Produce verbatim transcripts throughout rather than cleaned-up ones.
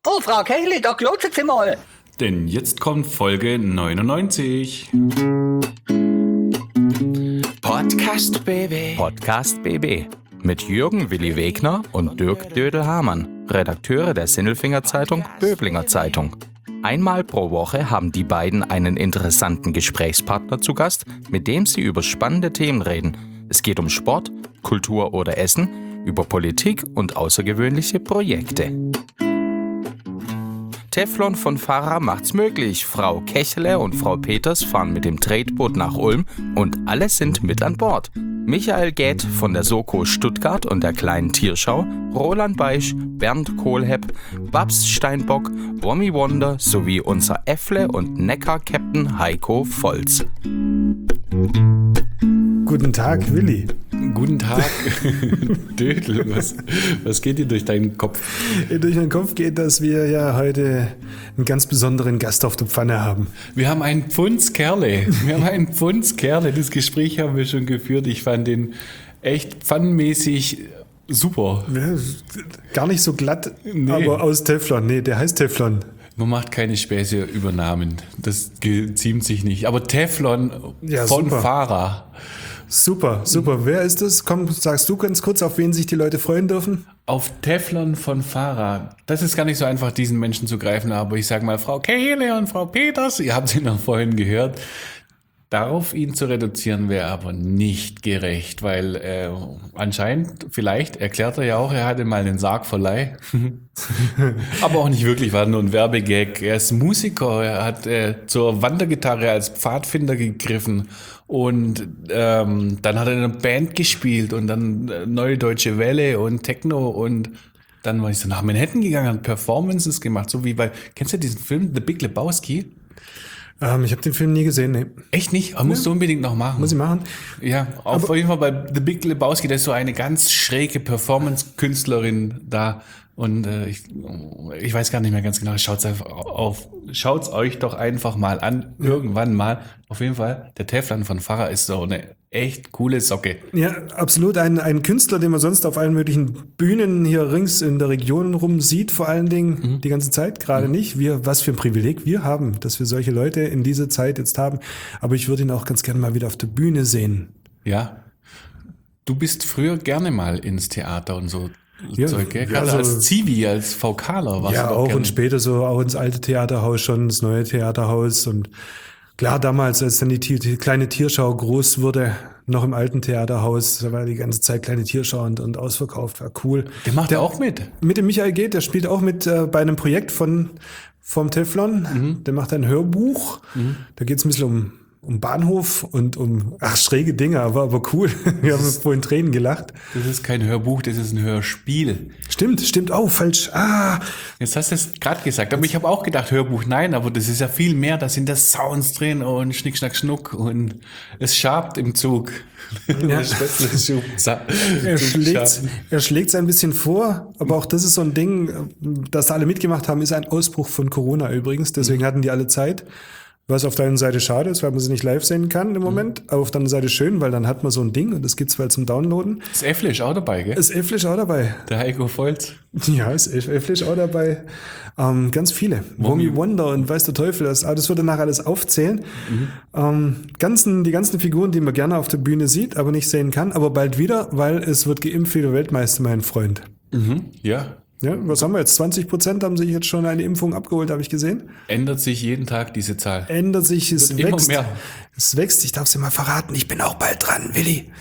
Oh, Frau Kechli, da klotzt sie mal. Denn jetzt kommt Folge neunundneunzig. Podcast B B. Podcast B B. Mit Jürgen Willi Wegner und Dirk Dödel-Hamann, Redakteure der Sinnelfinger Zeitung Böblinger Zeitung. Einmal pro Woche haben die beiden einen interessanten Gesprächspartner zu Gast, mit dem sie über spannende Themen reden. Es geht um Sport, Kultur oder Essen, über Politik und außergewöhnliche Projekte. Teflon von Fahrer macht's möglich. Frau Kechele und Frau Peters fahren mit dem Tretboot nach Ulm und alle sind mit an Bord. Michael Gäth von der Soko Stuttgart und der Kleinen Tierschau, Roland Beisch, Bernd Kohlhepp, Babs Steinbock, Wommy Wonder sowie unser Äffle- und Neckar-Captain Heiko Volz. Guten Tag, Willi. Guten Tag, Dödel. Was, was geht dir durch deinen Kopf? Durch meinen Kopf geht, dass wir ja heute einen ganz besonderen Gast auf der Pfanne haben. Wir haben einen Pfundskerle. Wir haben einen Pfundskerle. Das Gespräch haben wir schon geführt. Ich fand den echt pfannenmäßig super. Ja, gar nicht so glatt, Nee. aber aus Teflon. Nee, der heißt Teflon. Man macht keine Späße über Namen. Das geziemt sich nicht. Aber Teflon Ja, von super. Fahrer. Super, super. Wer ist das? Komm, sagst du ganz kurz, auf wen sich die Leute freuen dürfen? Auf Teflon von Fahrer. Das ist gar nicht so einfach, diesen Menschen zu greifen, aber ich sage mal, Frau Kehle und Frau Peters, ihr habt sie noch vorhin gehört. Darauf ihn zu reduzieren wäre aber nicht gerecht, weil äh, anscheinend, vielleicht erklärt er ja auch, er hatte mal einen Sargverleih. Aber auch nicht wirklich, war nur ein Werbegag. Er ist Musiker, er hat äh, zur Wandergitarre als Pfadfinder gegriffen und ähm, dann hat er in einer Band gespielt und dann äh, Neue Deutsche Welle und Techno und dann war ich so nach Manhattan gegangen, hat Performances gemacht, so wie bei, kennst du diesen Film The Big Lebowski? Ähm, ich habe den Film nie gesehen. Nee. Echt nicht? Aber musst du unbedingt noch machen. Muss ich machen? Ja, auf jeden Fall bei The Big Lebowski, da ist so eine ganz schräge Performance-Künstlerin da und äh, ich, ich weiß gar nicht mehr ganz genau, schaut's einfach auf, schaut's euch doch einfach mal an, irgendwann mal. Auf jeden Fall, der Teflon von Fahrer ist so eine echt coole Socke. Ja, absolut. Ein, ein Künstler, den man sonst auf allen möglichen Bühnen hier rings in der Region rum sieht, vor allen Dingen mhm. die ganze Zeit, gerade mhm. nicht. Wir, was für ein Privileg wir haben, dass wir solche Leute in dieser Zeit jetzt haben. Aber ich würde ihn auch ganz gerne mal wieder auf der Bühne sehen. Ja, du bist früher gerne mal ins Theater und so. Ja, Zeug, gell? ja, Gerade also- als Zivi, als VKler warst Ja, du doch auch gerne. und später so auch ins alte Theaterhaus schon, das neue Theaterhaus und klar, damals, als dann die, Tier, die kleine Tierschau groß wurde, noch im alten Theaterhaus, da war die ganze Zeit kleine Tierschau und, und ausverkauft, war cool. Der macht ja auch mit. Mit dem Michael Gäth, der spielt auch mit äh, bei einem Projekt von vom Teflon. Mhm. Der macht ein Hörbuch. Mhm. Da geht es ein bisschen um, um Bahnhof und um ach, schräge Dinge, aber, aber cool. Wir haben vorhin Tränen gelacht. Das ist kein Hörbuch, das ist ein Hörspiel. Stimmt, stimmt auch, falsch. Ah, Jetzt hast du es gerade gesagt, aber ich habe auch gedacht, Hörbuch, nein, aber das ist ja viel mehr, da sind da Sounds drin und Schnick, Schnack, Schnuck und es schabt im Zug. Ja. Der Spätzle schub- sa- Er Zug schlägt, schabt. er schlägt ein bisschen vor, aber auch das ist so ein Ding, das da alle mitgemacht haben, ist ein Ausbruch von Corona übrigens. Deswegen hatten die alle Zeit. Was auf der einen Seite schade ist, weil man sie nicht live sehen kann im Moment, aber auf der anderen Seite schön, weil dann hat man so ein Ding und das gibt's halt zum Downloaden. Das Äffle ist auch dabei, gell? Ist Äfflisch auch dabei. Der Heiko Volz. Ja, ist Äfflisch auch dabei. Ähm, ganz viele. Wommy Wonder und weiß der Teufel, das, aber das würde nachher alles aufzählen. Mhm. Ähm, ganzen, die ganzen Figuren, die man gerne auf der Bühne sieht, aber nicht sehen kann, aber bald wieder, weil es wird geimpft wie der Weltmeister, mein Freund. Mhm. Ja. Ja, was haben wir jetzt? zwanzig Prozent haben sich jetzt schon eine Impfung abgeholt, habe ich gesehen. Ändert sich jeden Tag diese Zahl. Ändert sich, es Wird immer wächst. mehr. Es wächst, ich darf es dir mal verraten, ich bin auch bald dran, Willi.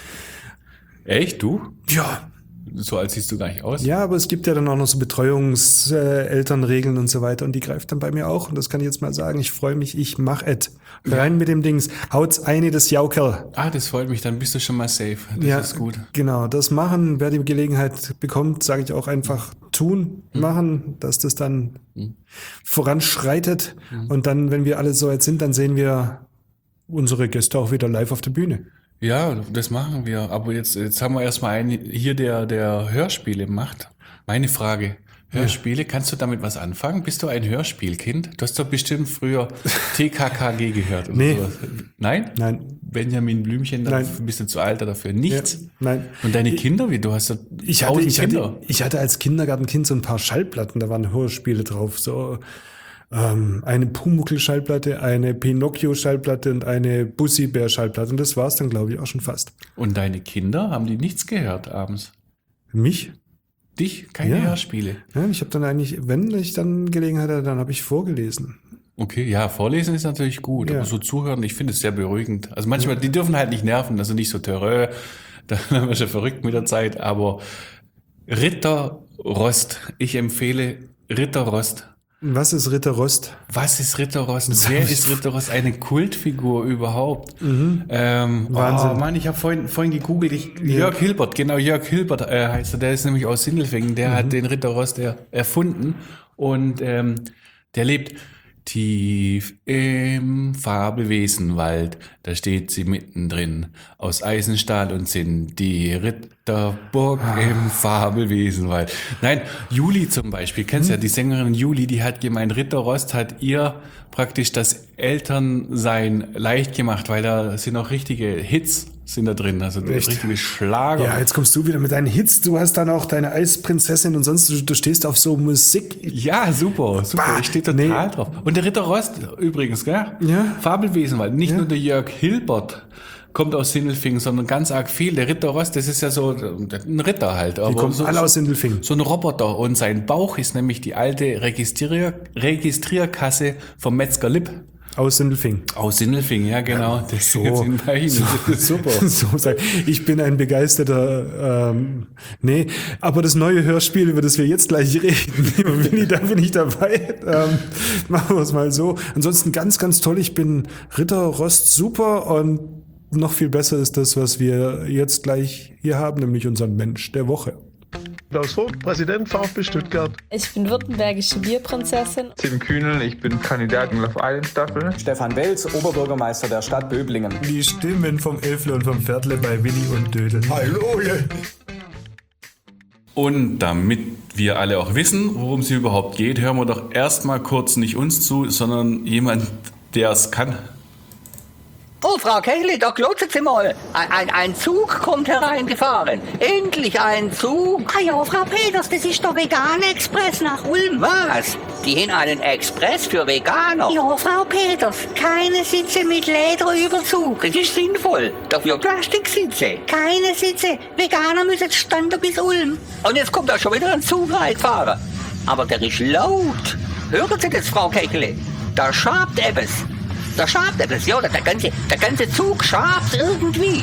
Echt, du? Ja. So alt siehst du gar nicht aus. Ja, aber es gibt ja dann auch noch so Betreuungselternregeln und so weiter und die greift dann bei mir auch. Und das kann ich jetzt mal sagen, ich freue mich, ich mach et. Rein mit dem Dings. Haut's eine des Jaukerl. Ah, das freut mich, dann bist du schon mal safe. Das Ja, ist gut. genau. Das machen, wer die Gelegenheit bekommt, sage ich auch einfach tun, Mhm. machen, dass das dann mhm. voranschreitet. Mhm. Und dann, wenn wir alle so weit sind, dann sehen wir unsere Gäste auch wieder live auf der Bühne. Ja, das machen wir. Aber jetzt, jetzt haben wir erstmal einen hier, der, der Hörspiele macht. Meine Frage, Hörspiele, kannst du damit was anfangen? Bist du ein Hörspielkind? Du hast doch bestimmt früher T K K G gehört. Oder Nee. sowas. Nein? Nein. Benjamin Blümchen, da Nein. bist du zu alt dafür. Nichts? Ja, nein. Und deine Kinder, wie? Du hast doch Ich hatte, tausend ich, Kinder. hatte, ich hatte als Kindergartenkind so ein paar Schallplatten, da waren Hörspiele drauf. So ähm, eine Pumuckl-Schallplatte, eine Pinocchio-Schallplatte und eine Bussi-Bär-Schallplatte. Und das war's dann, glaube ich, auch schon fast. Und deine Kinder, haben die nichts gehört abends? Mich? Dich? Keine Ja. Hörspiele? Ja, ich habe dann eigentlich, wenn ich dann Gelegenheit hatte, dann habe ich vorgelesen. Okay, ja, vorlesen ist natürlich gut, Ja. aber so zuhören, ich finde es sehr beruhigend. Also manchmal, die dürfen halt nicht nerven, also nicht so Terror, da werden wir schon verrückt mit der Zeit, aber Ritter Rost, ich empfehle Ritter Rost. Was ist Ritter Rost? Was ist Ritter Rost? Wer ist Ritter Rost? Eine Kultfigur überhaupt. Ähm, Wahnsinn. Oh Mann, ich habe vorhin, vorhin gegoogelt. Ich, Jörg Hilbert, genau, Jörg Hilbert äh, heißt er. Der ist nämlich aus Sindelfingen. Der hat den Ritter Rost er, erfunden. Und ähm, der lebt tief im Fabelwesenwald. Da steht sie mittendrin. Aus Eisen, Stahl und Zinn. Die Ritterburg im Fabelwesenwald. Nein, Juli zum Beispiel. Kennst du ja die Sängerin Juli, die hat gemeint, Ritter Rost hat ihr praktisch das Elternsein leicht gemacht, weil da sind auch richtige Hits sind da drin, also Echt? richtige Schlager. Ja, jetzt kommst du wieder mit deinen Hits. Du hast dann auch deine Eisprinzessin und sonst, du, du stehst auf so Musik. Ja, super, super. Bah, Ich stehe total nee. drauf. Und der Ritter Rost übrigens, gell? Ja. Fabelwesenwald. Nicht Ja. nur der Jörg Hilbert kommt aus Sindelfingen, sondern ganz arg viel. Der Ritter Rost, das ist ja so ein Ritter halt. Aber Die kommen so, alle aus Sindelfingen. so ein Roboter. Und sein Bauch ist nämlich die alte Registrier Registrierkasse vom Metzger Lipp. Aus Sindelfingen. Aus Sindelfingen, ja genau. Das So. sind bei Ihnen. Das ist super. So sagen. Ich bin ein begeisterter, ähm, nee, aber das neue Hörspiel, über das wir jetzt gleich reden, lieber Willi, da bin ich dabei. Ähm, machen wir es mal so. Ansonsten ganz, ganz toll. Ich bin Ritter Rost super und noch viel besser ist das, was wir jetzt gleich hier haben, nämlich unseren Mensch der Woche. Klaus Vogt, Präsident VfB Stuttgart. Ich bin württembergische Bierprinzessin. Tim Kühnel, ich bin Kandidat in Love Island Staffel. Stefan Welz, Oberbürgermeister der Stadt Böblingen. Die Stimmen vom Elfle und vom Pferdle bei Willi und Dödel. Hallo! Und damit wir alle auch wissen, worum es hier überhaupt geht, hören wir doch erstmal kurz nicht uns zu, sondern jemand, der es kann. Oh, Frau Kechele, da glotzet sie mal. Ein, ein, ein Zug kommt hereingefahren. Endlich ein Zug. Ah ja, Frau Peters, das ist der Vegan-Express nach Ulm. Was? Die haben einen Express für Veganer. Ja, Frau Peters, keine Sitze mit Lederüberzug. Das ist sinnvoll. Dafür Plastiksitze. Keine Sitze. Veganer müssen standen bis Ulm. Und jetzt kommt da schon wieder ein Zug reingefahren. Aber der ist laut. Hören Sie das, Frau Kechele? Da schabt etwas. Da schabt etwas, ja, der ganze, der ganze Zug schabt irgendwie.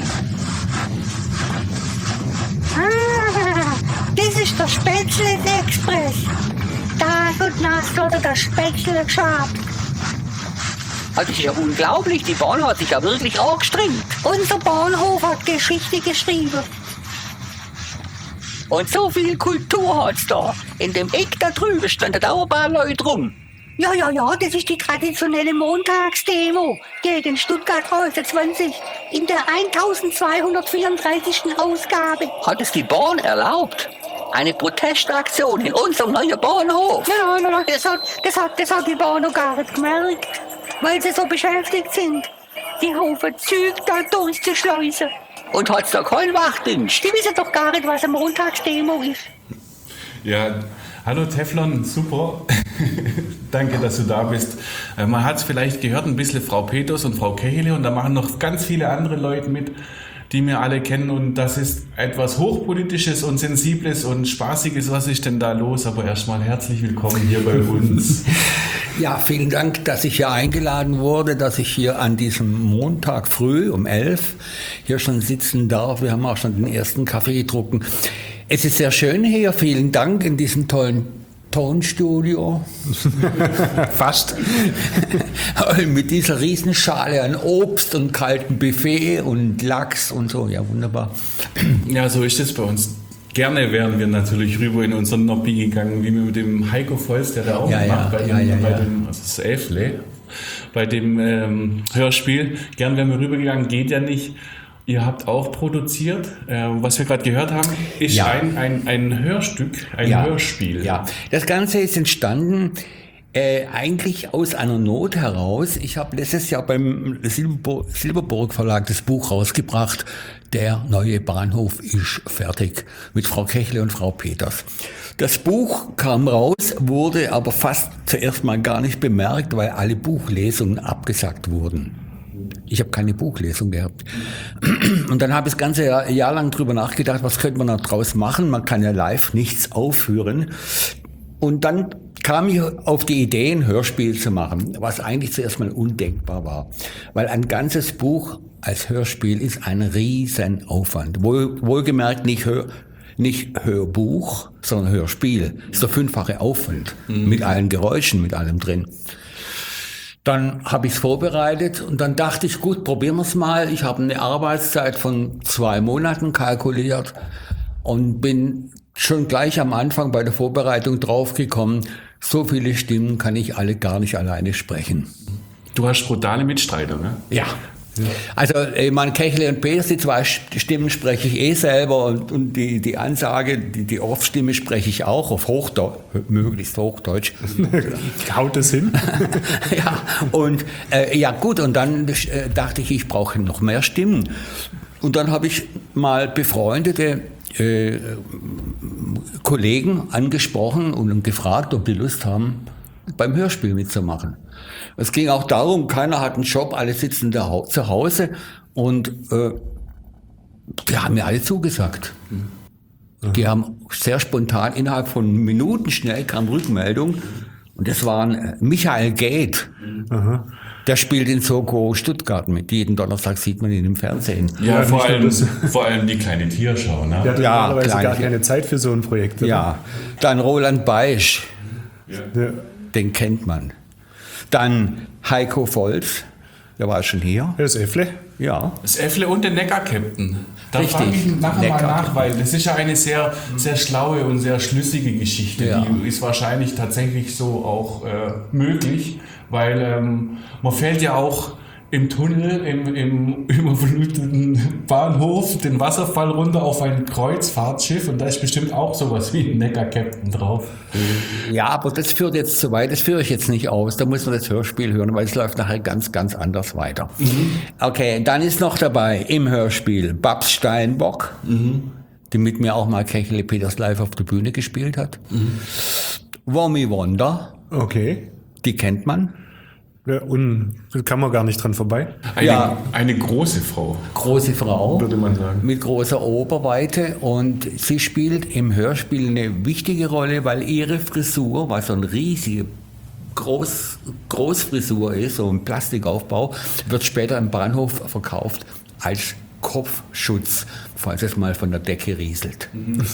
Ah, das ist der Spätzle-Express. Tag und Nacht wurde das Spätzle geschabt. Also, das ist ja unglaublich, die Bahn hat sich ja wirklich angestrengt. Unser Bahnhof hat Geschichte geschrieben. Und so viel Kultur hat's da. In dem Eck da drüben standen da auch ein paar Leute rum. Ja, ja, ja, das ist die traditionelle Montagsdemo gegen Stuttgart einundzwanzig in der eintausendzweihundertvierunddreißigsten Ausgabe. Hat es die Bahn erlaubt? Eine Protestaktion in unserem neuen Bahnhof. Nein, nein, nein, das hat, das hat, das hat die Bahn noch gar nicht gemerkt, weil sie so beschäftigt sind, die Haufen Züge da durchzuschleusen. Und hat's da keinen Wachdienst? Die wissen doch gar nicht, was eine Montagsdemo ist. Ja, hallo Teflon, super. Danke, dass du da bist. Äh, Man hat es vielleicht gehört, ein bisschen Frau Peters und Frau Kechele und da machen noch ganz viele andere Leute mit, die wir alle kennen und das ist etwas Hochpolitisches und Sensibles und Spaßiges. Was ist denn da los? Aber erstmal herzlich willkommen hier bei uns. Ja, vielen Dank, dass ich hier eingeladen wurde, dass ich hier an diesem Montag früh um elf hier schon sitzen darf. Wir haben auch schon den ersten Kaffee getrunken. Es ist sehr schön hier. Vielen Dank in diesem tollen Tonstudio. Fast. Mit dieser Riesenschale an Obst und kaltem Buffet und Lachs und so. Ja, wunderbar. Ja, so ist es bei uns. Gerne wären wir natürlich rüber in unseren Nobby gegangen, wie wir mit dem Heiko Volz, der da auch Ja, macht, ja, bei ja, dem, ja, bei ja. dem also das Elfle, bei dem ähm, Hörspiel. Gern wären wir rübergegangen, geht ja nicht. Ihr habt auch produziert, äh, was wir gerade gehört haben, ist Ja. ein, ein, ein Hörstück, ein Ja. Hörspiel. Ja, das Ganze ist entstanden äh, eigentlich aus einer Not heraus. Ich habe letztes Jahr beim Silberburg, Silberburg Verlag das Buch rausgebracht, Der neue Bahnhof ist fertig, mit Frau Kechle und Frau Peters. Das Buch kam raus, wurde aber fast zuerst mal gar nicht bemerkt, weil alle Buchlesungen abgesagt wurden. Ich habe keine Buchlesung gehabt. Und dann habe ich das ganze Jahr, Jahr lang drüber nachgedacht, was könnte man da draus machen? Man kann ja live nichts aufführen. Und dann kam ich auf die Idee, ein Hörspiel zu machen, was eigentlich zuerst mal undenkbar war. Weil ein ganzes Buch als Hörspiel ist ein Riesenaufwand. Wohl, wohlgemerkt nicht, Hör, nicht Hörbuch, sondern Hörspiel. Das ist der fünffache Aufwand. Mhm. Mit allen Geräuschen, mit allem drin. Dann habe ich es vorbereitet und dann dachte ich, gut, probieren wir es mal. Ich habe eine Arbeitszeit von zwei Monaten kalkuliert und bin schon gleich am Anfang bei der Vorbereitung draufgekommen, so viele Stimmen kann ich alle gar nicht alleine sprechen. Du hast brutale Mitstreiter, ne? Ja. Also, ich meine, Kechle und Peters, die zwei Stimmen spreche ich eh selber und, und die, die Ansage, die, die Off-Stimme spreche ich auch auf Hochdeutsch, möglichst Hochdeutsch. Haut es hin? Ja, und äh, ja gut, und dann äh, dachte ich, ich brauche noch mehr Stimmen. Und dann habe ich mal befreundete äh, Kollegen angesprochen und gefragt, ob die Lust haben, beim Hörspiel mitzumachen. Es ging auch darum, keiner hat einen Job, alle sitzen da zu Hause und äh, die haben mir alle zugesagt. Mhm. Die haben sehr spontan, innerhalb von Minuten schnell kam Rückmeldung und das waren äh, Michael Gate. Mhm. Der spielt in Soko Stuttgart mit. Jeden Donnerstag sieht man ihn im Fernsehen. Ja, ja vor, allem, vor allem die kleine Tierschau. Ne? Der hat ja, normalerweise kleine, gar keine Zeit für so ein Projekt. Oder? Ja, dann Roland Beisch. Ja. Ja. Den kennt man. Dann Heiko Volz, der war schon hier. Das Äffle? Ja. Das Äffle und der Neckar-Captain. Da Richtig. frage ich nachher Neckar. mal nach, weil das ist ja eine sehr, sehr schlaue und sehr schlüssige Geschichte. Ja. Die ist wahrscheinlich tatsächlich so auch äh, möglich, weil ähm, man fällt ja auch im Tunnel, im, im überfluteten Bahnhof, den Wasserfall runter auf ein Kreuzfahrtschiff und da ist bestimmt auch sowas wie ein Neckar-Captain drauf. Ja, aber das führt jetzt zu weit, das führe ich jetzt nicht aus. Da muss man das Hörspiel hören, weil es läuft nachher ganz, ganz anders weiter. Mhm. Okay, dann ist noch dabei im Hörspiel Babs Steinbock, mhm. die mit mir auch mal Kechle Peters live auf der Bühne gespielt hat. Mhm. Wommy Wonder. Okay. Die kennt man. Ja, und da kann man gar nicht dran vorbei. Eine, ja. eine große Frau. Große Frau. Würde man sagen. Mit großer Oberweite. Und sie spielt im Hörspiel eine wichtige Rolle, weil ihre Frisur, was so eine riesige Groß, Großfrisur ist, so ein Plastikaufbau, wird später im Bahnhof verkauft als Kopfschutz, falls es mal von der Decke rieselt.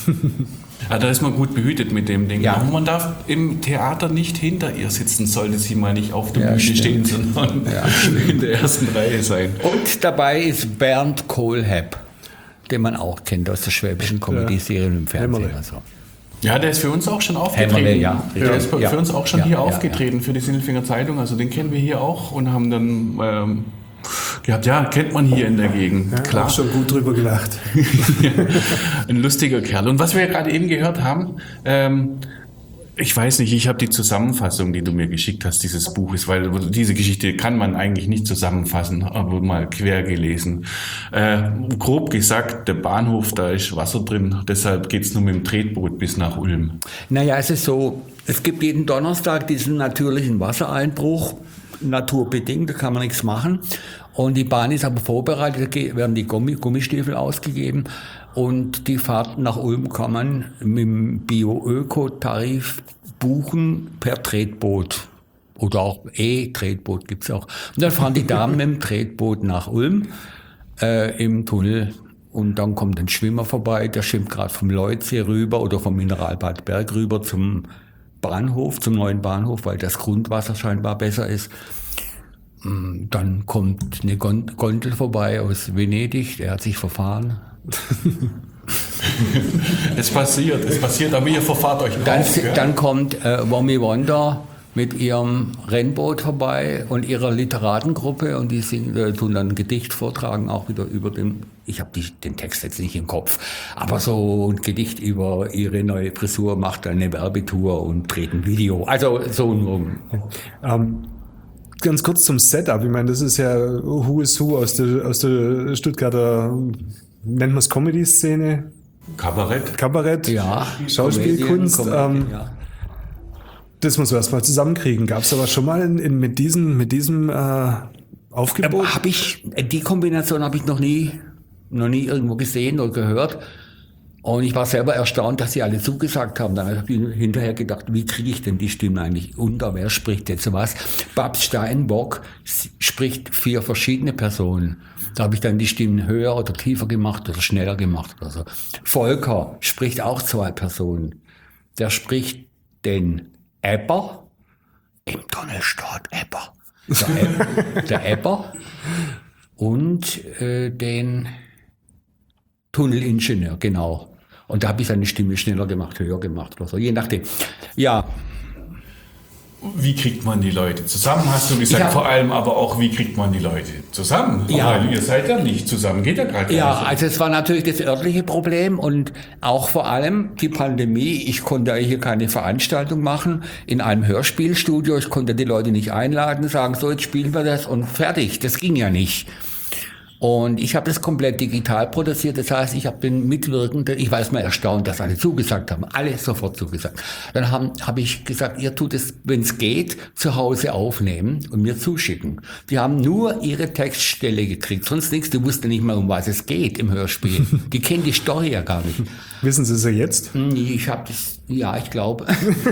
Ja, da ist man gut behütet mit dem Ding. Ja. Aber man darf im Theater nicht hinter ihr sitzen, sollte sie mal nicht auf der Ja, Bühne stimmt. stehen, sondern Ja. in der ersten Reihe sein. Und dabei ist Bernd Kohlhepp, den man auch kennt aus der schwäbischen Comedy-Serien im Fernsehen. Hämmerle. Also. Ja, der ist für uns auch schon aufgetreten. Hämmerle, ja. Der ist für Ja. uns auch schon Ja, hier ja, aufgetreten für die Sindelfinger Zeitung. Also den kennen wir hier auch und haben dann ähm, gehabt, ja, kennt man hier in der Gegend. Ja, Klar. auch schon gut drüber gelacht. Ein lustiger Kerl. Und was wir ja gerade eben gehört haben, ähm, ich weiß nicht, ich habe die Zusammenfassung, die du mir geschickt hast, dieses Buches, weil diese Geschichte kann man eigentlich nicht zusammenfassen, aber mal quer gelesen. Äh, grob gesagt, der Bahnhof, da ist Wasser drin, deshalb geht's nur mit dem Tretboot bis nach Ulm. Naja, es ist so, es gibt jeden Donnerstag diesen natürlichen Wassereinbruch, naturbedingt, da kann man nichts machen. Und die Bahn ist aber vorbereitet, da werden die Gummi, Gummistiefel ausgegeben und die Fahrt nach Ulm kann man mit dem Bio-Öko-Tarif buchen per Tretboot. Oder auch E-Tretboot gibt's auch. Und dann fahren die Damen mit dem Tretboot nach Ulm äh, im Tunnel. Und dann kommt ein Schwimmer vorbei, der schwimmt gerade vom Leutsee rüber oder vom Mineralbad Berg rüber zum Bahnhof, zum neuen Bahnhof, weil das Grundwasser scheinbar besser ist. Dann kommt eine Gondel vorbei aus Venedig, der hat sich verfahren. Es passiert, es passiert, aber ihr verfahrt euch Dann, drauf, gell? dann kommt äh, Wommy Wonder mit ihrem Rennboot vorbei und ihrer Literatengruppe und die singen, äh, tun dann ein Gedicht vortragen, auch wieder über den, ich habe den Text jetzt nicht im Kopf, aber so ein Gedicht über ihre neue Frisur, macht eine Werbetour und dreht ein Video. Also so nur. Ähm, ganz kurz zum Setup. Ich meine, das ist ja Who is Who aus der, aus der Stuttgarter, nennt man es Comedy-Szene? Kabarett. Kabarett, Ja, Schauspielkunst. Comedian, ähm, ja. Das muss man erstmal zusammenkriegen. Gab es aber schon mal in, in, mit diesem, mit diesem äh, Aufgebot? Ähm, hab ich, die Kombination habe ich noch nie, noch nie irgendwo gesehen oder gehört. Und ich war selber erstaunt, dass sie alle zugesagt haben. Dann habe ich hinterher gedacht, wie kriege ich denn die Stimme eigentlich unter? Wer spricht jetzt was? Babs Steinbock spricht vier verschiedene Personen. Da habe ich dann die Stimmen höher oder tiefer gemacht oder schneller gemacht oder so. Volker spricht auch zwei Personen. Der spricht den Ebber, im Tunnel steht Ebber. Der, Eb, der Ebber und äh, den Tunnelingenieur, genau. Und da habe ich seine Stimme schneller gemacht, höher gemacht oder so, je nachdem. Ja. Wie kriegt man die Leute zusammen, hast du gesagt, hab, vor allem aber auch, wie kriegt man die Leute zusammen? Ja. Weil ihr seid ja nicht zusammen, geht ja gerade Ja, nicht. also es war natürlich das örtliche Problem und auch vor allem die Pandemie. Ich konnte hier keine Veranstaltung machen in einem Hörspielstudio. Ich konnte die Leute nicht einladen, sagen, so jetzt spielen wir das und fertig. Das ging ja nicht. Und ich habe das komplett digital produziert. Das heißt, ich habe den Mitwirkenden, ich war erstmal erstaunt, dass alle zugesagt haben. Alle sofort zugesagt. Dann habe hab ich gesagt, ihr tut es, wenn es geht, zu Hause aufnehmen und mir zuschicken. Die haben nur ihre Textstelle gekriegt, sonst nichts. Die wussten nicht mal, um was es geht im Hörspiel. Die kennen die Story ja gar nicht. Wissen Sie es ja jetzt? Ich habe das, ja, ich glaube.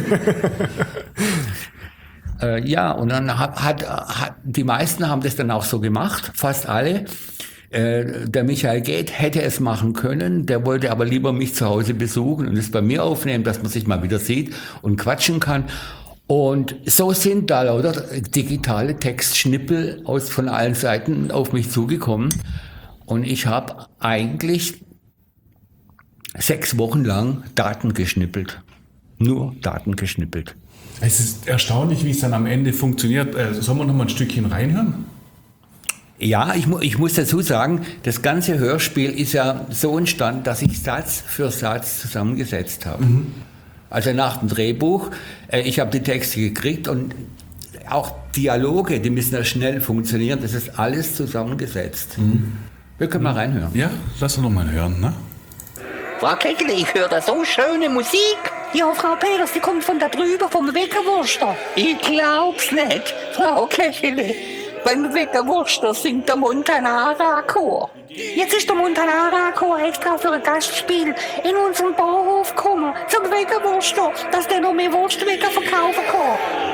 Äh, ja, und dann hat, hat, hat, die meisten haben das dann auch so gemacht, fast alle. Äh, der Michael Geht hätte es machen können, der wollte aber lieber mich zu Hause besuchen und es bei mir aufnehmen, dass man sich mal wieder sieht und quatschen kann. Und so sind da lauter digitale Textschnippel aus von allen Seiten auf mich zugekommen. Und ich habe eigentlich sechs Wochen lang Daten geschnippelt. Nur Daten geschnippelt. Es ist erstaunlich, wie es dann am Ende funktioniert. Äh, sollen wir noch mal ein Stückchen reinhören? Ja, ich, mu- ich muss dazu sagen, das ganze Hörspiel ist ja so entstanden, dass ich Satz für Satz zusammengesetzt habe. Mhm. Also nach dem Drehbuch, äh, ich habe die Texte gekriegt und auch Dialoge, die müssen ja schnell funktionieren, das ist alles zusammengesetzt. Mhm. Wir können mal reinhören. Ja, lass uns noch mal hören, ne? Frau Keckele, ich höre da so schöne Musik. Ja, Frau Peters, die kommt von da drüber, vom Weckerwurster. Ich glaub's nicht, Frau Keckele. Beim Weckerwurster singt der Montanara-Chor. Jetzt ist der Montanara-Chor extra für ein Gastspiel in unseren Bauhof gekommen, zum Weckerwurster, dass der noch mehr Wurstwecker verkaufen kann.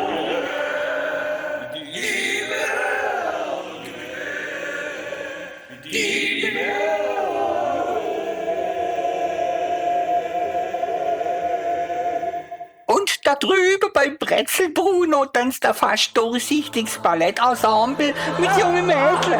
Und da drüben beim Brezel Bruno tanzt ein fast durchsichtiges Ballettensemble mit jungen Mädchen.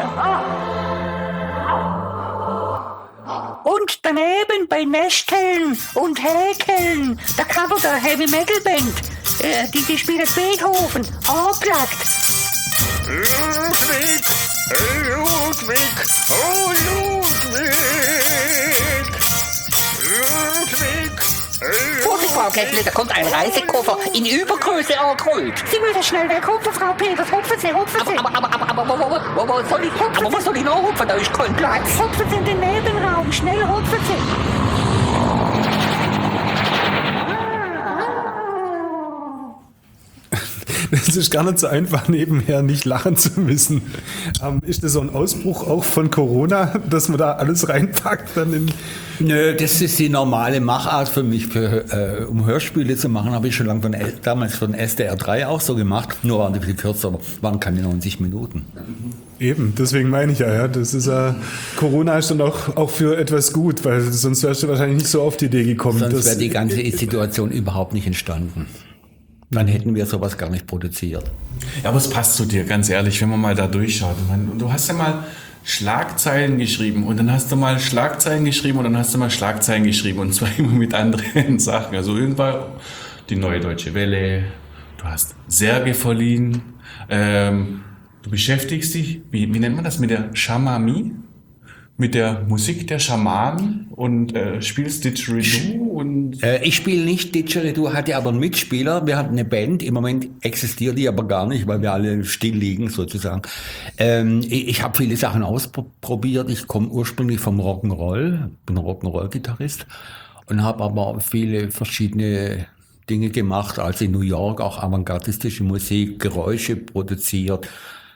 Und daneben bei Nesteln und Häkeln, da kann man der Heavy Metal Band, äh, die, die spielen Beethoven, anplagt. Ludwig, Ludwig, oh Ludwig, Ludwig. Vorsicht, Frau Keckle, da kommt ein Reisekoffer in Übergröße angerollt. Sie will das schnell weghupfen, Frau Peters. Hupfen Sie, hupfen Sie. Aber, aber, aber, aber, aber, wo, wo, wo soll ich, aber wo soll ich noch hupfen? Da ist kein Platz. Hupfen Sie in den Nebenraum. Schnell hupfen Sie. Es ist gar nicht so einfach, nebenher nicht lachen zu müssen. Ähm, ist das so ein Ausbruch auch von Corona, dass man da alles reinpackt? Dann in Nö, das ist die normale Machart für mich, für, äh, um Hörspiele zu machen, habe ich schon lange von, damals von S D R drei auch so gemacht, nur waren die viel kürzer, waren keine neunzig Minuten. Eben, deswegen meine ich ja, ja, das ist ja, Corona ist dann auch, auch für etwas gut, weil sonst wärst du wahrscheinlich nicht so auf die Idee gekommen. Sonst wäre die ganze Situation überhaupt nicht entstanden. Dann hätten wir sowas gar nicht produziert. Ja, aber es passt zu dir, ganz ehrlich, wenn man mal da durchschaut. Ich meine, du hast ja mal Schlagzeilen geschrieben und dann hast du mal Schlagzeilen geschrieben und dann hast du mal Schlagzeilen geschrieben und zwar immer mit anderen Sachen. Also irgendwann die Neue Deutsche Welle, du hast Särge verliehen, ähm, du beschäftigst dich, wie, wie nennt man das, mit der Chamamie? Mit der Musik der Schamanen und äh, spielst Didgeridoo und... Äh, ich spiele nicht Didgeridoo, hatte aber einen Mitspieler. Wir hatten eine Band, im Moment existiert die aber gar nicht, weil wir alle still liegen sozusagen. Ähm, ich ich habe viele Sachen ausprobiert. Ich komme ursprünglich vom Rock'n'Roll, bin Rock'n'Roll-Gitarrist und habe aber viele verschiedene Dinge gemacht, also in New York auch avantgardistische Musik, Geräusche produziert.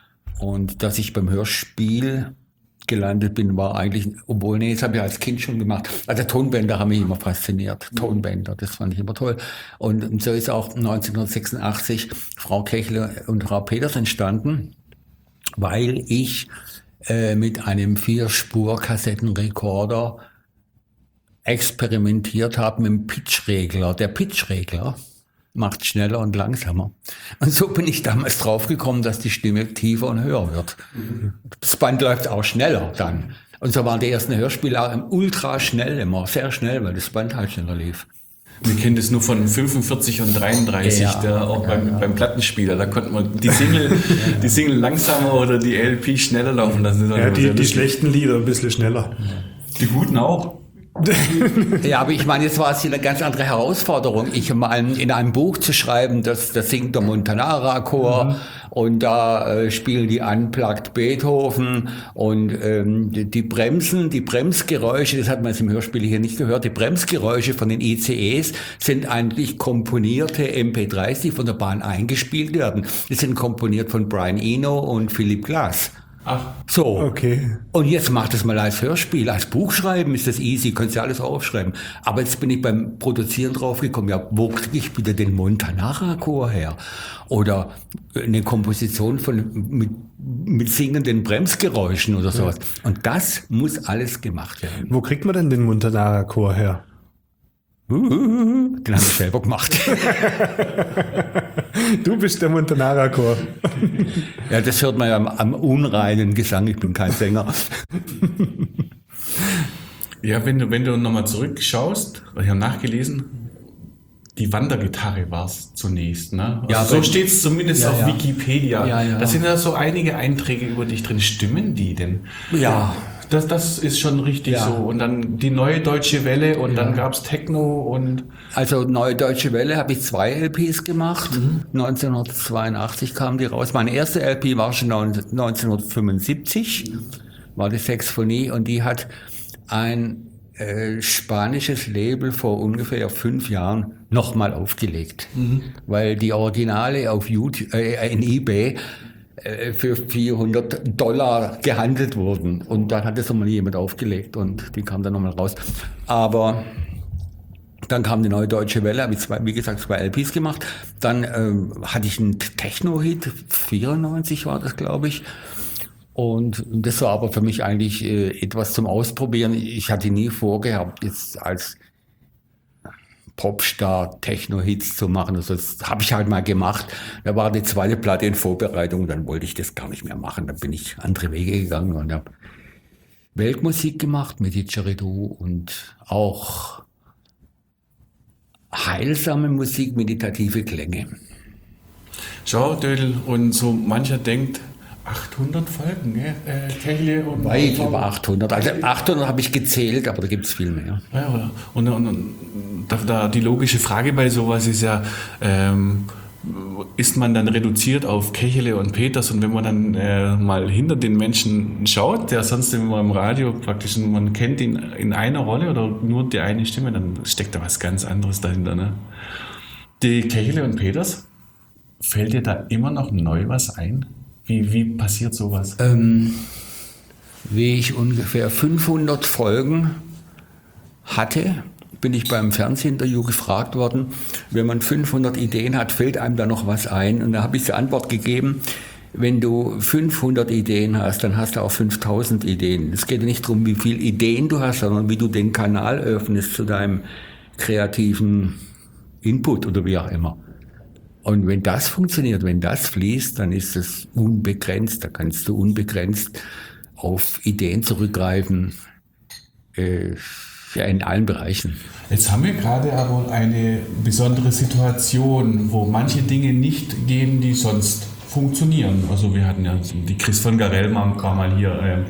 Und dass ich beim Hörspiel gelandet bin, war eigentlich, obwohl, nee, das habe ich als Kind schon gemacht. Also Tonbänder haben mich immer fasziniert. Tonbänder, das fand ich immer toll. Und, und so ist auch neunzehnhundertsechsundachtzig Frau Kechle und Frau Peters entstanden, weil ich äh, mit einem Vierspur-Kassettenrekorder experimentiert habe mit dem Pitchregler. Der Pitchregler macht schneller und langsamer. Und so bin ich damals draufgekommen, dass die Stimme tiefer und höher wird. Mhm. Das Band läuft auch schneller dann. Und so waren die ersten Hörspiele auch ultra schnell immer, sehr schnell, weil das Band halt schneller lief. Wir kennen das nur von fünfundvierzig und dreiunddreißig, ja, da auch ja, beim, ja. beim Plattenspieler. Da konnte man die Single, die Single langsamer oder die L P schneller laufen lassen. Ja, die, die schlechten Lieder ein bisschen schneller. Die guten auch. Ja, aber ich meine, jetzt war es hier eine ganz andere Herausforderung. Ich meine, in einem Buch zu schreiben, das, das singt der Montanara-Chor mhm. und da äh, spielen die Unplugged Beethoven und ähm, die, die Bremsen, die Bremsgeräusche, das hat man jetzt im Hörspiel hier nicht gehört, die Bremsgeräusche von den I C Es sind eigentlich komponierte M P dreis, die von der Bahn eingespielt werden. Die sind komponiert von Brian Eno und Philip Glass. Ach, so. Okay. Und jetzt macht es mal als Hörspiel, als Buch schreiben ist das easy, kannst ja alles aufschreiben. Aber jetzt bin ich beim Produzieren draufgekommen, ja, wo kriege ich wieder den Montanara-Chor her? Oder eine Komposition von, mit, mit singenden Bremsgeräuschen oder sowas. Ja. Und das muss alles gemacht werden. Wo kriegt man denn den Montanara-Chor her? Den habe ich selber gemacht. Du bist der Montanara-Chor. Ja, das hört man ja am, am unreinen Gesang. Ich bin kein Sänger. Ja, wenn du, wenn du nochmal zurückschaust, ich habe nachgelesen, die Wandergitarre war es zunächst, ne? Also ja, so steht es zumindest ja, auf ja. Wikipedia. Ja, ja. Da sind ja so einige Einträge über dich drin. Stimmen die denn? Ja. Das, das ist schon richtig ja. so. Und dann die Neue Deutsche Welle und ja. dann gab's Techno und... Also Neue Deutsche Welle habe ich zwei L Ps gemacht. Mhm. neunzehnhundertzweiundachtzig kam die raus. Meine erste L P war schon neunzehnhundertfünfundsiebzig, war die Sexphonie und die hat ein äh, spanisches Label vor ungefähr fünf Jahren nochmal aufgelegt. Mhm. Weil die Originale auf YouTube, äh, in eBay für vierhundert Dollar gehandelt wurden. Und dann hat das nochmal jemand aufgelegt und die kam dann nochmal raus. Aber dann kam die Neue Deutsche Welle, habe ich zwei, wie gesagt, zwei L Ps gemacht. Dann ähm, hatte ich einen Techno-Hit, vierundneunzig war das, glaube ich. Und das war aber für mich eigentlich äh, etwas zum Ausprobieren. Ich hatte nie vorgehabt, jetzt als Popstar Techno-Hits zu machen. Also das habe ich halt mal gemacht. Da war die zweite Platte in Vorbereitung, dann wollte ich das gar nicht mehr machen. Dann bin ich andere Wege gegangen und habe Weltmusik gemacht mit Didgeridoo und auch heilsame Musik, meditative Klänge. Schau, Dödel, und so mancher denkt, achthundert Folgen, ne? äh, Kechle und... Weit über achthundert. Also achthundert habe ich gezählt, aber da gibt es viel mehr. Ja, und, und, und da, da die logische Frage bei sowas ist ja, ähm, ist man dann reduziert auf Kechle und Peters und wenn man dann äh, mal hinter den Menschen schaut, der sonst immer im Radio praktisch, man kennt ihn in einer Rolle oder nur die eine Stimme, dann steckt da was ganz anderes dahinter. Ne? Die Kechle und Peters, fällt dir da immer noch neu was ein? Wie, wie passiert sowas? Ähm, wie ich ungefähr fünfhundert Folgen hatte, bin ich beim Fernsehinterview gefragt worden, wenn man fünfhundert Ideen hat, fällt einem da noch was ein? Und da habe ich die Antwort gegeben, wenn du fünfhundert Ideen hast, dann hast du auch fünftausend Ideen. Es geht nicht darum, wie viele Ideen du hast, sondern wie du den Kanal öffnest zu deinem kreativen Input oder wie auch immer. Und wenn das funktioniert, wenn das fließt, dann ist es unbegrenzt. Da kannst du unbegrenzt auf Ideen zurückgreifen. Äh, ja, in allen Bereichen. Jetzt haben wir gerade aber eine besondere Situation, wo manche Dinge nicht gehen, die sonst funktionieren. Also wir hatten ja die Chris von Garellmann war mal hier, ähm,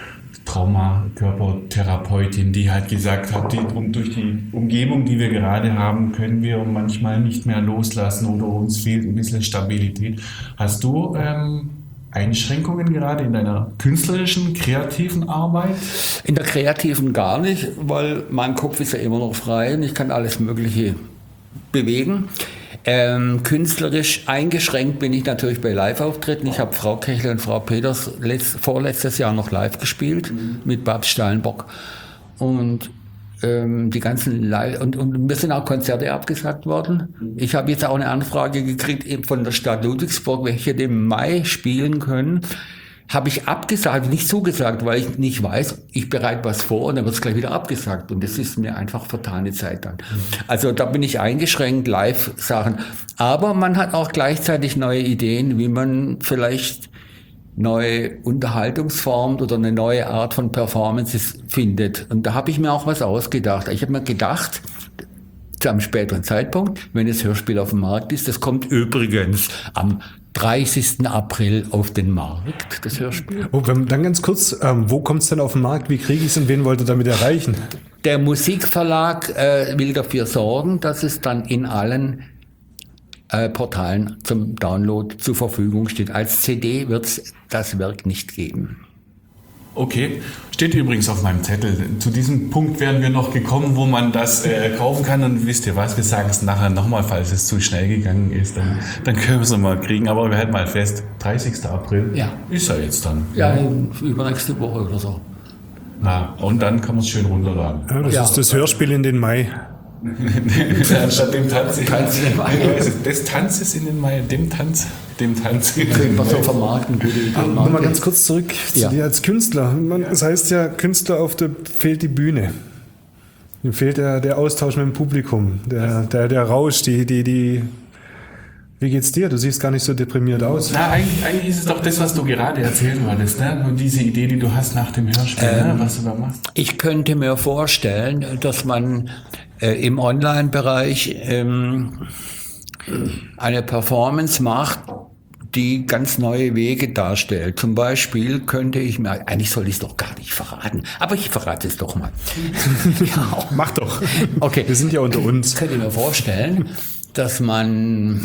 Traumakörpertherapeutin, die halt gesagt hat, die, um, durch die Umgebung, die wir gerade haben, können wir manchmal nicht mehr loslassen oder uns fehlt ein bisschen Stabilität. Hast du ähm, Einschränkungen gerade in deiner künstlerischen, kreativen Arbeit? In der kreativen gar nicht, weil mein Kopf ist ja immer noch frei und ich kann alles Mögliche bewegen. Ähm, künstlerisch eingeschränkt bin ich natürlich bei Live-Auftritten. Ich habe Frau Kechle und Frau Peters letzt, vorletztes Jahr noch live gespielt mhm. mit Babs Steinbock. Und ähm, die ganzen Live und, und mir sind auch Konzerte abgesagt worden. Mhm. Ich habe jetzt auch eine Anfrage gekriegt eben von der Stadt Ludwigsburg, welche im Mai spielen können. Habe ich abgesagt, nicht zugesagt, weil ich nicht weiß, ich bereite was vor und dann wird es gleich wieder abgesagt. Und das ist mir einfach vertane Zeit dann. Also da bin ich eingeschränkt, Live-Sachen. Aber man hat auch gleichzeitig neue Ideen, wie man vielleicht neue Unterhaltungsformen oder eine neue Art von Performances findet. Und da habe ich mir auch was ausgedacht. Ich habe mir gedacht, zu einem späteren Zeitpunkt, wenn das Hörspiel auf dem Markt ist, das kommt übrigens am dreißigsten April auf den Markt, das Hörspiel. Oh, dann ganz kurz, ähm, wo kommt es denn auf den Markt, wie kriege ich es und wen wollt ihr damit erreichen? Der Musikverlag äh, will dafür sorgen, dass es dann in allen äh, Portalen zum Download zur Verfügung steht. Als C D wird es das Werk nicht geben. Okay, steht übrigens auf meinem Zettel. Zu diesem Punkt wären wir noch gekommen, wo man das äh, kaufen kann. Und wisst ihr was, wir sagen es nachher nochmal, falls es zu schnell gegangen ist, dann, dann können wir es mal kriegen. Aber wir halten mal fest, dreißigsten April ja. ist ja jetzt dann. Ja, ja, übernächste Woche oder so. Na, und dann kann man es schön runterladen. Ja, das ja. ist das Hörspiel in den Mai. Statt dem Tanz, Tanz in den Mai. Des Tanzes in den Mai, dem Tanz, dem Tanz in den Mai. Was so vermarkten, gute Idee. Nochmal ganz kurz zurück ja. zu dir als Künstler. Man, das heißt ja, Künstler auf der fehlt die Bühne. Ihm fehlt der, der Austausch mit dem Publikum, der, der, der Rausch, die, die, die. Wie geht's dir? Du siehst gar nicht so deprimiert aus. Na, eigentlich, eigentlich ist es doch das, was du gerade erzählt wolltest, ne? Und diese Idee, die du hast nach dem Hörspiel, ähm, ne? Was du da machst. Ich könnte mir vorstellen, dass man äh, im Online-Bereich ähm, eine Performance macht, die ganz neue Wege darstellt. Zum Beispiel könnte ich mir, eigentlich soll ich es doch gar nicht verraten, aber ich verrate es doch mal. Ja, mach doch. Okay. Wir sind ja unter uns. Ich könnte mir vorstellen, dass man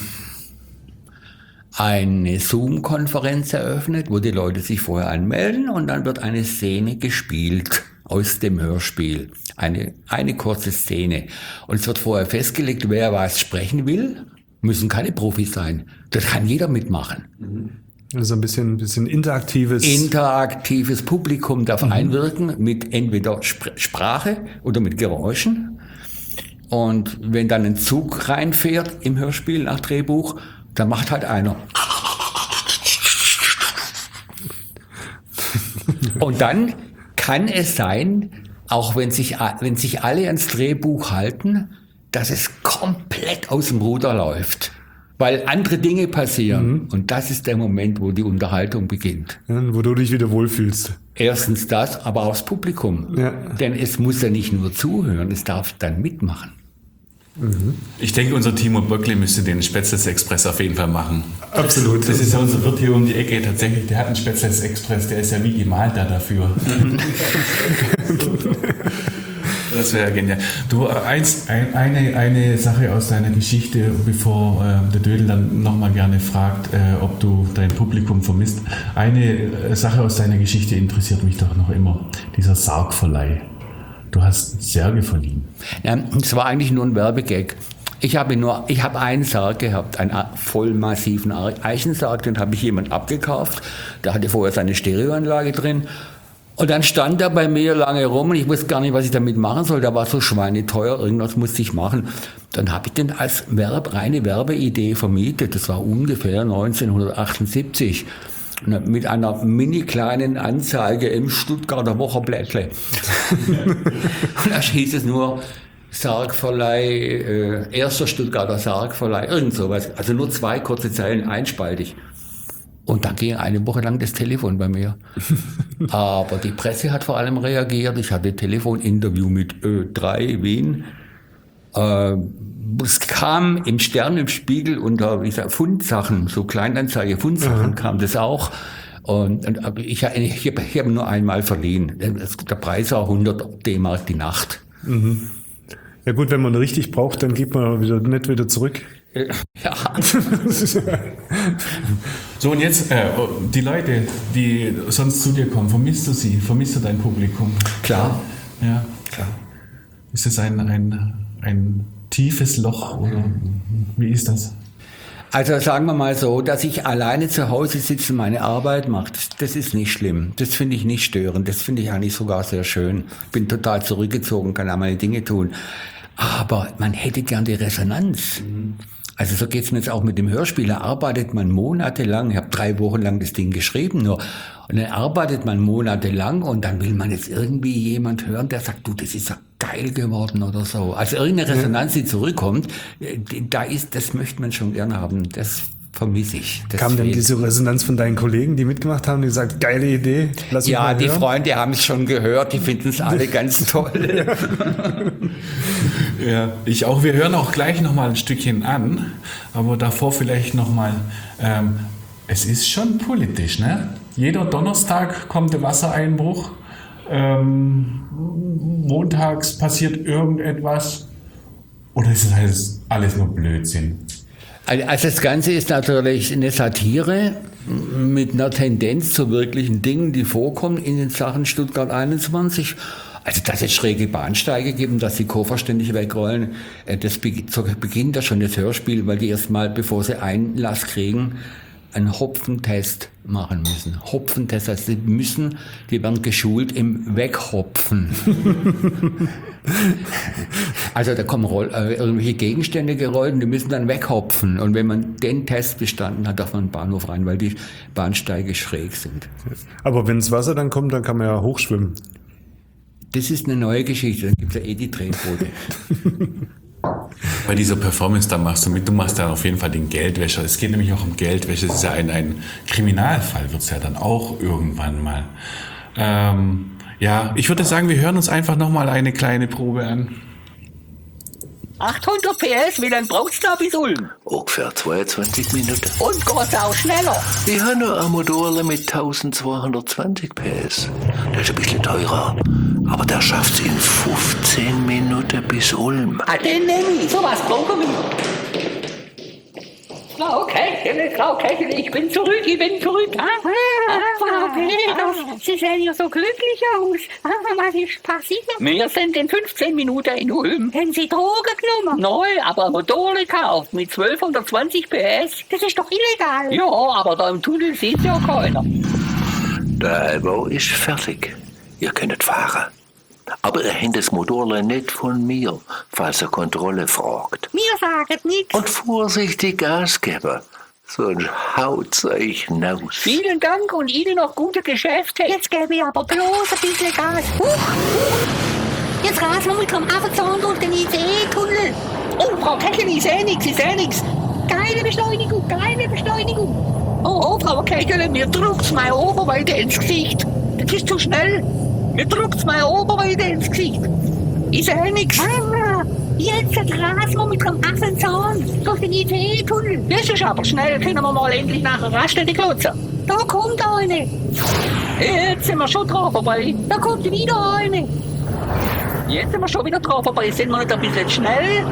eine Zoom-Konferenz eröffnet, wo die Leute sich vorher anmelden und dann wird eine Szene gespielt aus dem Hörspiel. Eine, eine kurze Szene. Und es wird vorher festgelegt, wer was sprechen will. Müssen keine Profis sein. Das kann jeder mitmachen. Also ein bisschen, bisschen interaktives... Interaktives Publikum darf mhm. einwirken mit entweder Sp- Sprache oder mit Geräuschen. Und wenn dann ein Zug reinfährt im Hörspiel nach Drehbuch, dann macht halt einer. Und dann kann es sein, auch wenn sich, wenn sich alle ans Drehbuch halten, dass es komplett aus dem Ruder läuft. Weil andere Dinge passieren. Mhm. Und das ist der Moment, wo die Unterhaltung beginnt. Ja, wo du dich wieder wohlfühlst. Erstens das, aber auch das Publikum. Ja. Denn es muss ja nicht nur zuhören, es darf dann mitmachen. Mhm. Ich denke, unser Timo Böckli müsste den Spätzles Express auf jeden Fall machen. Absolut. Das ist ja unser Wirt hier um die Ecke. Tatsächlich, der hat einen Spätzles Express, der ist ja wie gemalt da dafür. Das wäre genial. Du, eins, ein, eine, eine Sache aus deiner Geschichte, bevor äh, der Dödel dann nochmal gerne fragt, äh, ob du dein Publikum vermisst. Eine äh, Sache aus deiner Geschichte interessiert mich doch noch immer. Dieser Sargverleih. Du hast Särge verliehen. Ja, es war eigentlich nur ein Werbegag. Ich habe nur, ich habe einen Sarg gehabt, einen voll massiven Eichensarg, den habe ich jemand abgekauft. Der hatte vorher seine Stereoanlage drin. Und dann stand er bei mir lange rum und ich wusste gar nicht, was ich damit machen soll. Der war so schweineteuer, irgendwas musste ich machen. Dann habe ich den als Werb, reine Werbeidee vermietet. Das war ungefähr neunzehnhundertachtundsiebzig. Mit einer mini kleinen Anzeige im Stuttgarter Wocherblättle. Und da hieß es nur Sargverleih, äh, erster Stuttgarter Sargverleih, irgend sowas. Also nur zwei kurze Zeilen, einspaltig. Und dann ging eine Woche lang das Telefon bei mir. Aber die Presse hat vor allem reagiert. Ich hatte Telefoninterview mit Ö drei Wien. Äh, es kam im Stern, im Spiegel unter ich sag, Fundsachen, so Kleinanzeige, Fundsachen mhm. kam das auch. Und, und ich, ich, ich habe nur einmal verliehen. Der Preis war hundert D-Mark die Nacht. Mhm. Ja gut, wenn man richtig braucht, dann gibt man wieder nicht wieder zurück. Ja. So, und jetzt äh, die Leute, die sonst zu dir kommen, vermisst du sie? Vermisst du dein Publikum? Klar. Ja, klar. Ist das ein, ein, ein tiefes Loch oder wie ist das? Also sagen wir mal so, dass ich alleine zu Hause sitze und meine Arbeit mache, das, das ist nicht schlimm. Das finde ich nicht störend. Das finde ich eigentlich sogar sehr schön. Bin total zurückgezogen, kann auch meine Dinge tun. Aber man hätte gern die Resonanz. Mhm. Also so geht's mir jetzt auch mit dem Hörspiel. Da arbeitet man monatelang. Ich habe drei Wochen lang das Ding geschrieben nur. Und dann arbeitet man monatelang und dann will man jetzt irgendwie jemand hören, der sagt, du, das ist ja geil geworden oder so. Also irgendeine Resonanz, die zurückkommt, da ist, das möchte man schon gern haben. Das vermisse ich. Das Kam denn fehlt. diese Resonanz von deinen Kollegen, die mitgemacht haben, die gesagt, geile Idee, lass uns Ja, mal die hören? Freunde haben es schon gehört, die finden es alle ganz toll. Ja, ich auch. Wir hören auch gleich nochmal ein Stückchen an, aber davor vielleicht nochmal, ähm, es ist schon politisch, ne? Jeder Donnerstag kommt der Wassereinbruch, ähm, montags passiert irgendetwas, oder ist das alles, alles nur Blödsinn? Also das Ganze ist natürlich eine Satire mit einer Tendenz zu wirklichen Dingen, die vorkommen in den Sachen Stuttgart einundzwanzig. Also dass es schräge Bahnsteige gibt und dass die Koffer ständig wegrollen, das beginnt ja schon das Hörspiel, weil die erstmal, bevor sie Einlass kriegen, einen Hopfentest machen müssen. Hopfentest, also die müssen, die werden geschult im Weghopfen. Also da kommen Roll, äh, irgendwelche Gegenstände gerollt und die müssen dann weghopfen. Und wenn man den Test bestanden hat, darf man in den Bahnhof rein, weil die Bahnsteige schräg sind. Aber wenn das Wasser dann kommt, dann kann man ja hochschwimmen. Das ist eine neue Geschichte, dann gibt es ja eh die Drehboote. Bei dieser Performance, da machst du mit, du machst dann auf jeden Fall den Geldwäscher. Es geht nämlich auch um Geldwäsche. Es ist ja ein, ein Kriminalfall, wird es ja dann auch irgendwann mal. Ähm, ja, ich würde sagen, wir hören uns einfach nochmal eine kleine Probe an. achthundert P S, wie lange braucht's da bis Ulm? Ungefähr zweiundzwanzig Minuten. Und geht's auch schneller? Ich habe noch ein Motor mit zwölfhundertzwanzig P S. Der ist ein bisschen teurer, aber der schafft es in fünfzehn Minuten bis Ulm. Ah, den nehme ich, sowas brauchen wir. Frau Kechele, Frau Kechele, ich bin zurück, ich bin zurück. Ah, ah, Frau Peters, Sie sehen ja so glücklich aus. Ah, was ist passiert? Wir sind in fünfzehn Minuten in Ulm. Haben Sie Drogen genommen? Nein, aber ein Motor gekauft mit zwölfhundertzwanzig P S. Das ist doch illegal. Ja, aber da im Tunnel sieht ja keiner. Der Albau ist fertig. Ihr könnt fahren. Aber ihr habt das Motorle nicht von mir, falls ihr Kontrolle fragt. Wir sagen nichts. Und vorsichtig Gas geben, sonst haut's euch hinaus. Vielen Dank und Ihnen noch gute Geschäfte. Jetzt gebe ich aber bloß ein bisschen Gas. Huch, huch. Jetzt rasen wir mit dem Affenzahn durch den I C E-Tunnel. Oh, Frau Kechele, ich sehe nichts, ich sehe nichts. Geile Beschleunigung, geile Beschleunigung. Oh, oh, Frau Kechele, mir drückt's meine Oberweite ins Gesicht. Das ist zu schnell. Mir drückt's meine Oberweite ins Gesicht. Ich sehe nichts. Ah, jetzt rasen wir mit dem Affenzahn durch den I C E-Tunnel. Das ist aber schnell, können wir mal endlich nach der Raststätte klotzen. Da kommt eine. Jetzt sind wir schon dran vorbei. Da kommt wieder eine. Jetzt sind wir schon wieder dran vorbei. Sind wir nicht ein bisschen schnell?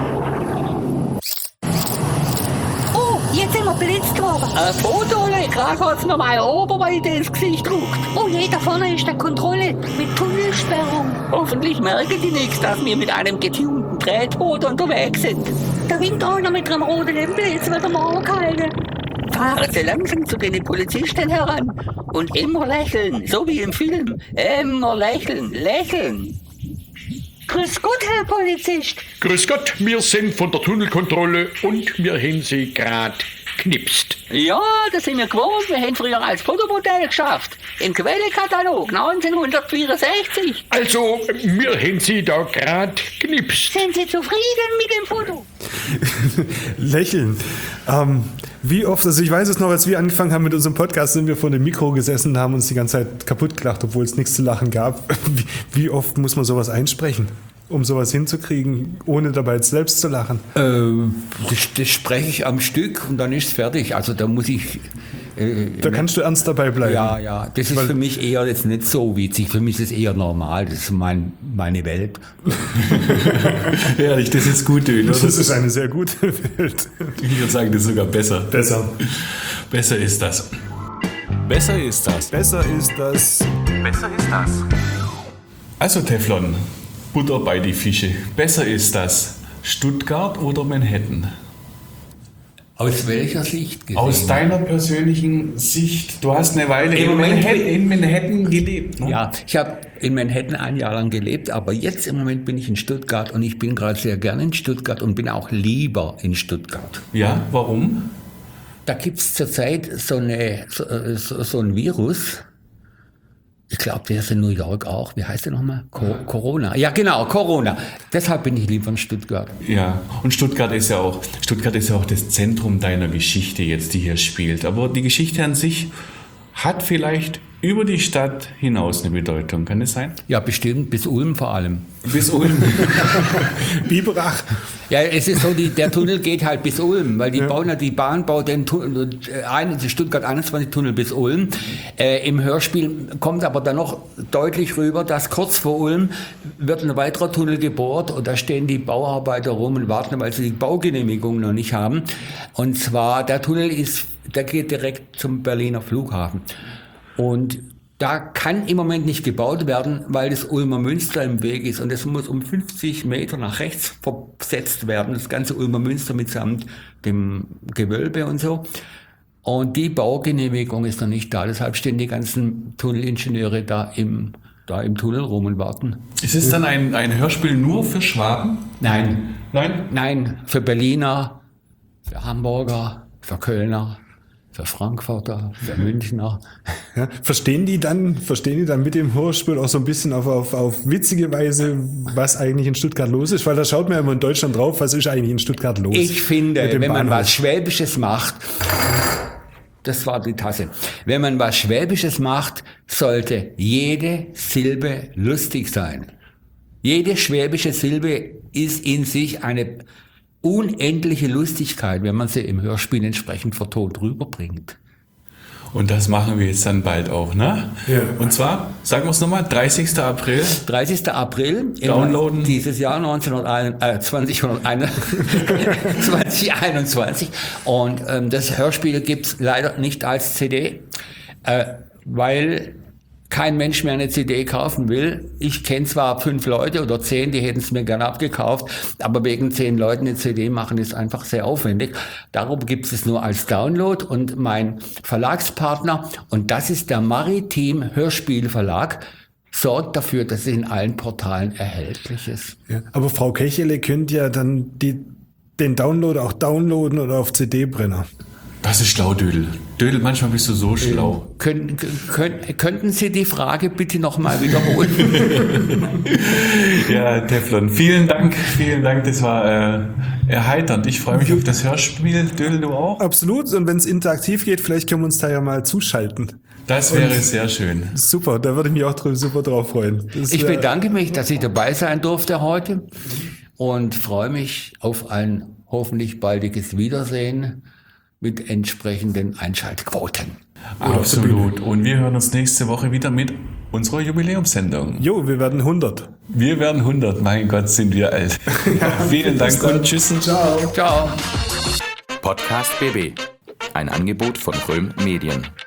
Oh, jetzt sind wir blitzt worden. Ein Foto, gerade hat's mir meine Oberweite ins Gesicht gedruckt. Oh je, da vorne ist der Kontrolle mit Tunnelsperrung. Hoffentlich merken die nichts, dass wir mit einem getunten Tretboot unterwegs sind. Da winkt einer mit einem roten Lämpel, jetzt wird er mal angehalten. Fahren Sie langsam zu den Polizisten heran und immer lächeln, so wie im Film. Immer lächeln, lächeln. Grüß Gott, Herr Polizist. Grüß Gott, wir sind von der Tunnelkontrolle und wir haben Sie gerade knipst. Ja, das sind wir gewohnt. Wir haben früher als Fotomodell geschafft. Im Quellekatalog neunzehnhundertvierundsechzig. Also, mir haben Sie da grad knipst. Sind Sie zufrieden mit dem Foto? Lächeln. Ähm, wie oft, also ich weiß es noch, als wir angefangen haben mit unserem Podcast, sind wir vor dem Mikro gesessen und haben uns die ganze Zeit kaputt gelacht, obwohl es nichts zu lachen gab. Wie, wie oft muss man sowas einsprechen, um sowas hinzukriegen, ohne dabei selbst zu lachen? Äh, das, das spreche ich am Stück und dann ist es fertig. Also da muss ich... Äh, da kannst du ernst dabei bleiben. Ja, ja. Das ist Weil, für mich eher jetzt nicht so witzig. Für mich ist es eher normal. Das ist mein, meine Welt. Ehrlich, das ist gut, Döner. das ist eine sehr gute Welt. Ich würde sagen, das ist sogar besser. Besser. Besser ist das. Besser ist das. Besser ist das. Besser ist das. Also Teflon, Butter bei die Fische. Besser ist das Stuttgart oder Manhattan? Aus welcher Sicht gesehen? Aus deiner persönlichen Sicht. Du hast eine Weile Im in Moment- Manhattan, in Manhattan gelebt. Ne? Ja, ich habe in Manhattan ein Jahr lang gelebt, aber jetzt im Moment bin ich in Stuttgart und ich bin gerade sehr gerne in Stuttgart und bin auch lieber in Stuttgart. Ja, warum? Da gibt's zurzeit so, eine, so, so, so ein Virus. Ich glaube, der ist in New York auch. Wie heißt der nochmal? Co- Corona. Ja, genau, Corona. Deshalb bin ich lieber in Stuttgart. Ja, und Stuttgart ist ja auch, Stuttgart ist ja auch das Zentrum deiner Geschichte jetzt, die hier spielt. Aber die Geschichte an sich hat vielleicht über die Stadt hinaus eine Bedeutung. Kann es sein? Ja, bestimmt, bis Ulm vor allem. Bis Ulm. Biberach. Ja, es ist so, die, der Tunnel geht halt bis Ulm, weil die ja. bauen ja, die Bahn baut den Tunnel, äh, ein, den Stuttgart einundzwanzig Tunnel bis Ulm. Äh, Im Hörspiel kommt aber dann noch deutlich rüber, dass kurz vor Ulm wird ein weiterer Tunnel gebohrt und da stehen die Bauarbeiter rum und warten, weil sie die Baugenehmigung noch nicht haben. Und zwar, der Tunnel ist, der geht direkt zum Berliner Flughafen. Und da kann im Moment nicht gebaut werden, weil das Ulmer Münster im Weg ist. Und es muss um fünfzig Meter nach rechts versetzt werden, das ganze Ulmer Münster mitsamt dem Gewölbe und so. Und die Baugenehmigung ist noch nicht da. Deshalb stehen die ganzen Tunnelingenieure da im, da im Tunnel rum und warten. Ist es dann ein, ein Hörspiel nur für Schwaben? Nein. Nein? Nein, für Berliner, für Hamburger, für Kölner. Für Frankfurter, für Münchner. Ja, verstehen die dann, verstehen die dann mit dem Hörspiel auch so ein bisschen auf, auf, auf witzige Weise, was eigentlich in Stuttgart los ist? Weil da schaut man ja immer in Deutschland drauf, was ist eigentlich in Stuttgart los? Ich finde, mit dem wenn man Bahnhof? was Schwäbisches macht, das war die Tasse, wenn man was Schwäbisches macht, sollte jede Silbe lustig sein. Jede schwäbische Silbe ist in sich eine unendliche Lustigkeit, wenn man sie im Hörspiel entsprechend vertont rüberbringt. Und das machen wir jetzt dann bald auch, ne? Ja. Und zwar, sagen wir es nochmal, dreißigster April. dreißigster April Downloaden. Dieses Jahr neunzehnhunderteinundzwanzig. Und ähm, das Hörspiel gibt's leider nicht als C D, äh, weil kein Mensch mehr eine C D kaufen will. Ich kenne zwar fünf Leute oder zehn, die hätten es mir gerne abgekauft, aber wegen zehn Leuten eine C D machen ist einfach sehr aufwendig. Darum gibt es nur als Download und mein Verlagspartner, und das ist der Maritim Hörspielverlag, sorgt dafür, dass es in allen Portalen erhältlich ist. Ja, aber Frau Kechele könnte ja dann die, den Download auch downloaden oder auf C D-Brenner. Das ist schlau, Dödel. Dödel, manchmal bist du so schlau. Können, können, könnten Sie die Frage bitte nochmal wiederholen? Ja, Teflon, vielen Dank, vielen Dank, das war äh, erheiternd. Ich freue mich auf das Hörspiel. Dödel, du auch? Absolut, und wenn es interaktiv geht, vielleicht können wir uns da ja mal zuschalten. Das wäre Und sehr schön. Super, da würde ich mich auch dr- super drauf freuen. Das Ich wär- bedanke mich, dass ich dabei sein durfte heute und freue mich auf ein hoffentlich baldiges Wiedersehen mit entsprechenden Einschaltquoten. Absolut. Und wir hören uns nächste Woche wieder mit unserer Jubiläumssendung. Jo, wir werden hundert. Wir werden hundert. Mein Gott, sind wir alt. Vielen Dank und tschüss. Ciao. Ciao. Podcast B B. Ein Angebot von Röhm Medien.